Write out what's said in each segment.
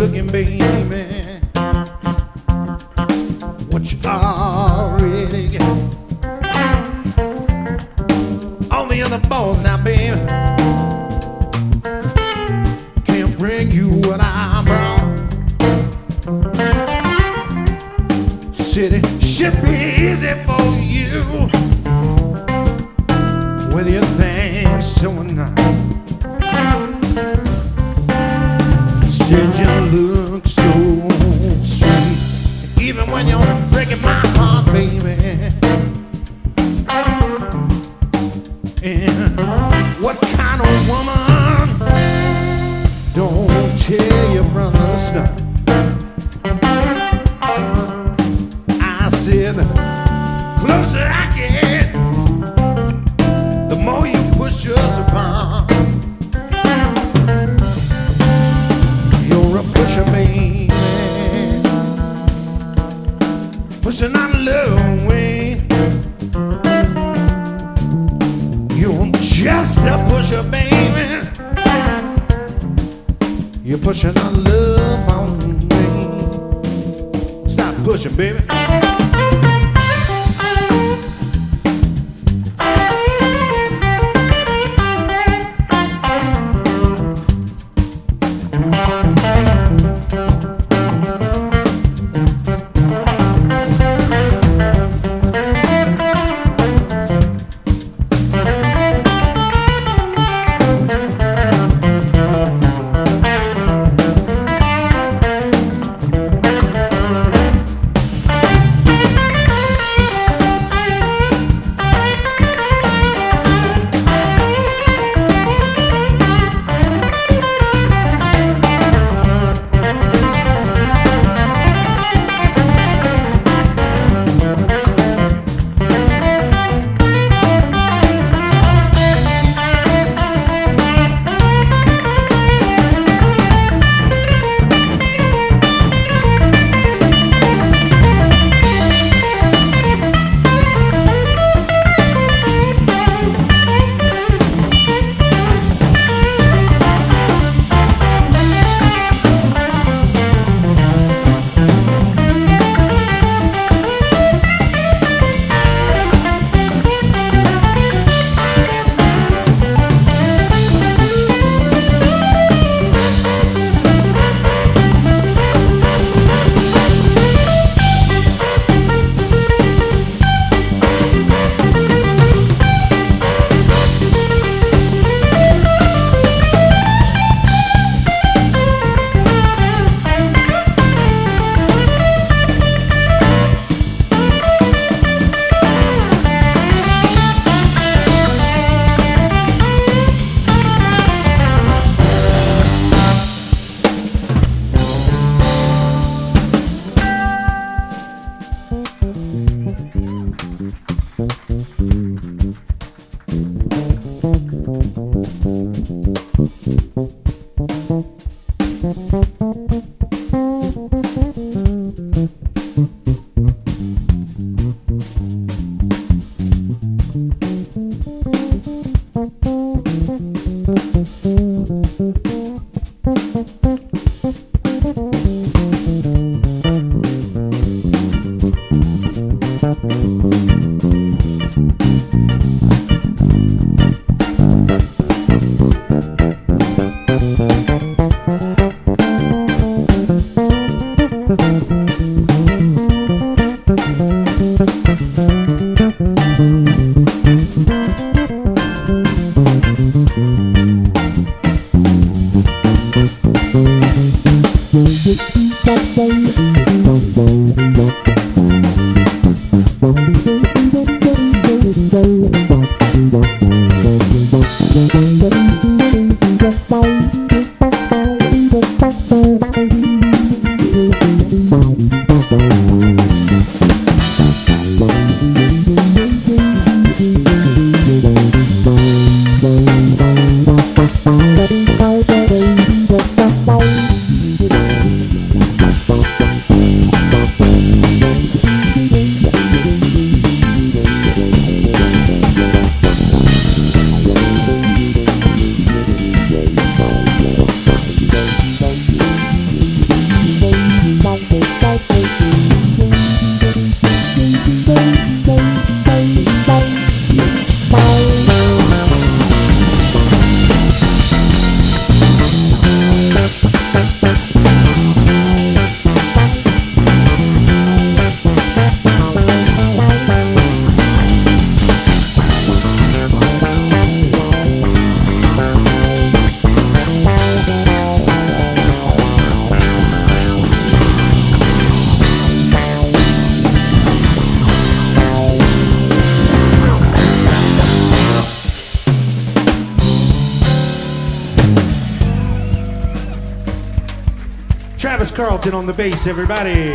looking, baby. What you already got on the other balls now, baby. Can't bring you what I brought. City should be easy for you with your things showing up. Said you look so sweet, even when you're breaking my heart, baby. And what kind of woman don't tell you from the start? I said the closer I get, the more you push us apart. You're a pusher, baby, pushing our love away. You're just a pusher, baby. You're pushing our love on me. Stop pushing, baby. Travis Carlton on the bass, everybody.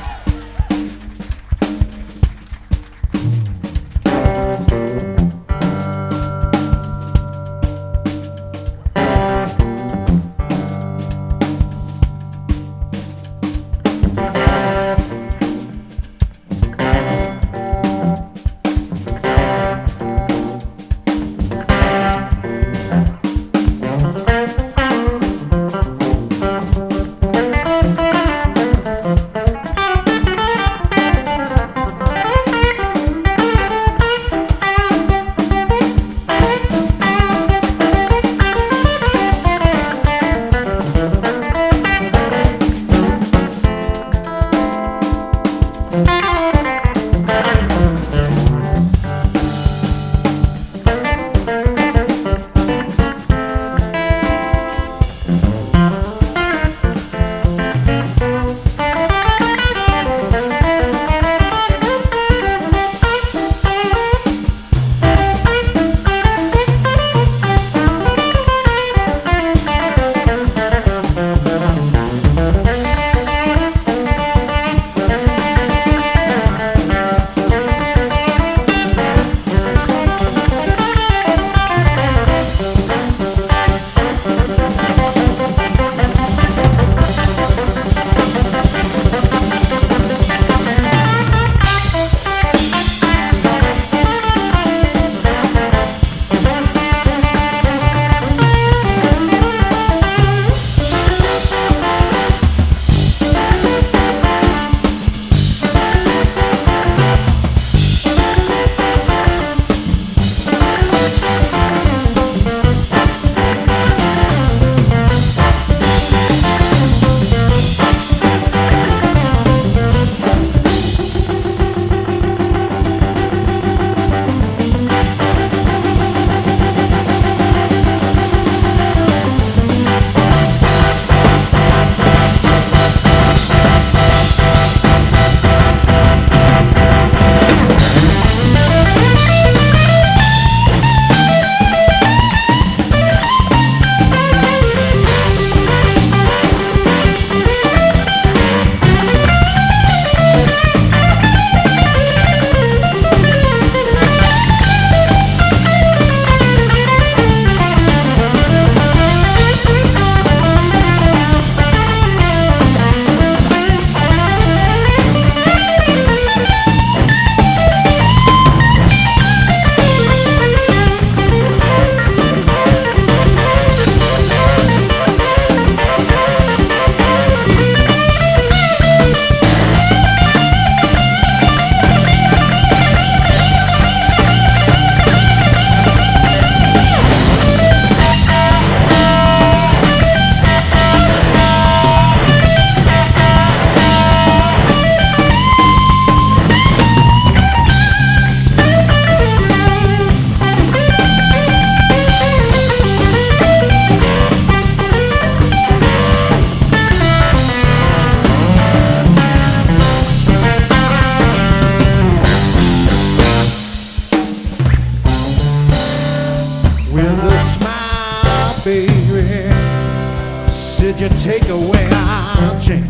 Did you take away our jam?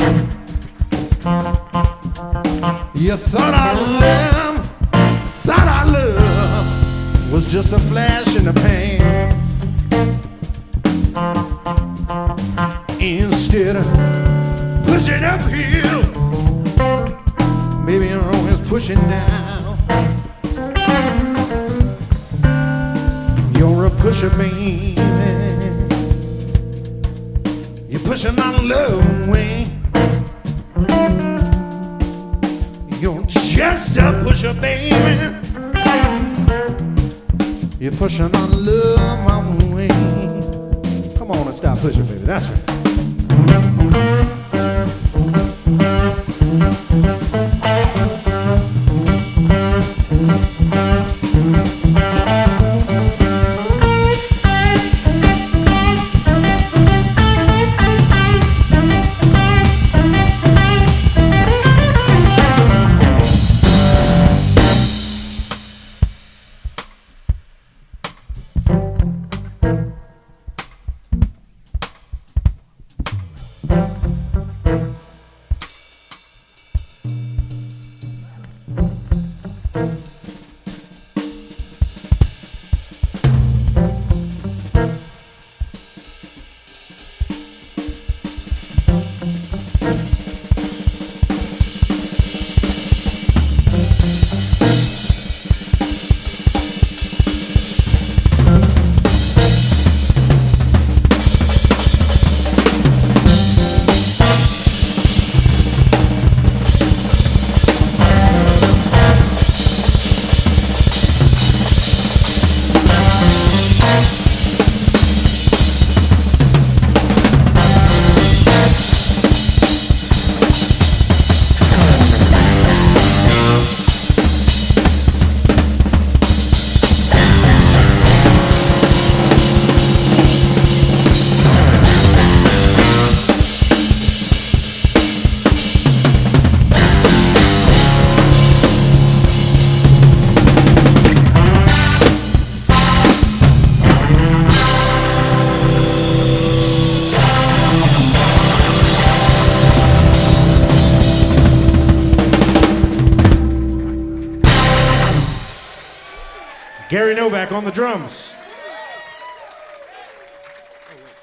You thought our love was just a flash in the pan. Instead of pushing uphill, maybe you're always pushing down. You're a pusher, baby. You're pushing on love away. You're just a pusher, baby. You're pushing on love my way. Come on and stop pushing, baby. That's right. Gary Novak on the drums.